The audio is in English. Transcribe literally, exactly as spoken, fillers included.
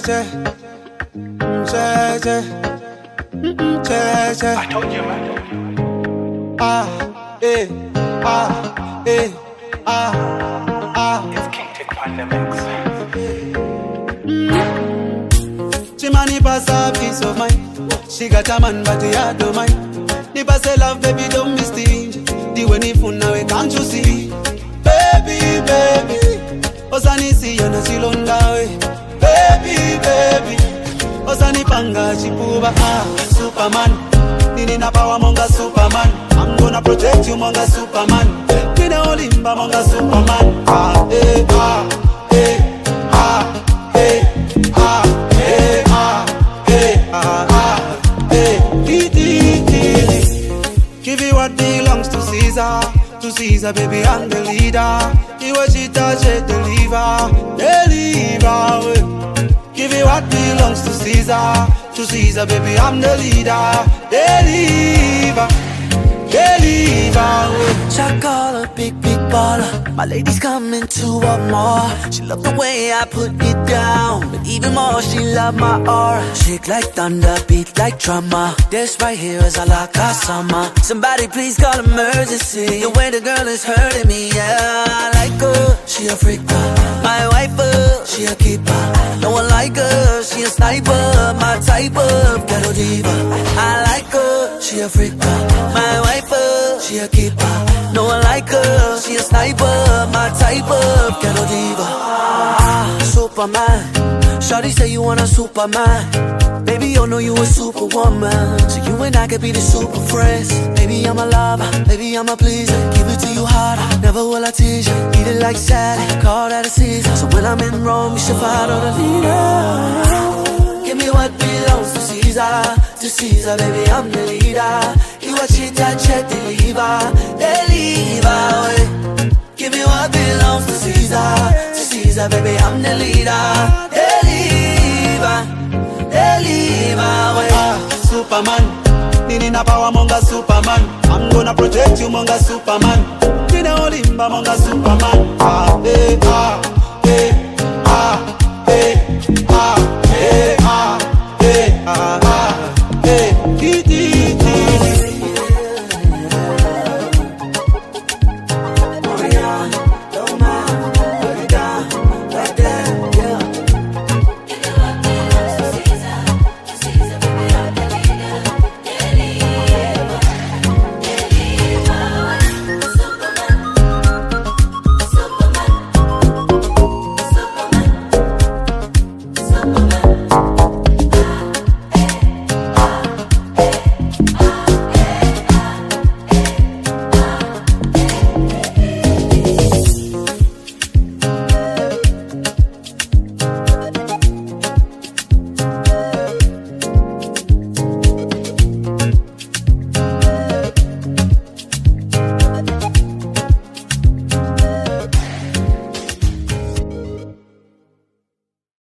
che, che, che, che, che. I told you, man. Ah, eh, ah, eh, ah, ah. It's King Tick Pandemics. She money pass a peace of mind. She got a man, but he had no mind. Nipa say love, baby, don't be stingy. The way ni fun now, can't you see? Baby, baby, Osani si yana silonda we. Baby, baby, Osani panga chipuba ah Superman. Nini na power monga Superman. I'm gonna protect you monga Superman. Nina olimba monga Superman. Ah eh ah eh ah eh ah eh ah eh ah ah eh. Give you what belongs to Caesar. To Caesar, baby, I'm the leader. You what she touch it, deliver, deliver. Give you what belongs to Caesar. To Caesar, baby, I'm the leader. Deliver, deliver. Shot call a big, big baller. My lady's coming to want more. She love the way I put it down, but even more, she love my aura. Shake like thunder, beat like drummer. This right here is a la summer. Somebody please call emergency. The way the girl is hurting me, yeah. I like her, she a freaker. My wife, uh, she a keeper. No one like her, she a sniper. My type of ghetto diva. I like her, she a freaker. My wife, uh, she a keeper. No one like her, she a sniper. My type of ghetto diva. Ah, Superman. Shawty say you want a Superman. Baby, you know you a superwoman. So you and I could be the super friends. Maybe I'm a lover, maybe I'm a pleaser. Give it to you harder, never will I tease you. Eat it like salad, call that a season. So when I'm in Rome, you should follow the leader. Give me what belongs to Caesar. To Caesar, baby, I'm the leader. You watch it, touch it, deliver, deliver. Give me what belongs to Caesar. To Caesar, baby, I'm the leader. Deliver, deliver. Ah, Superman. Nini na power monga Superman. I'm gonna protect you monga Superman. Nina olimba monga Superman. Ah, eh, ah.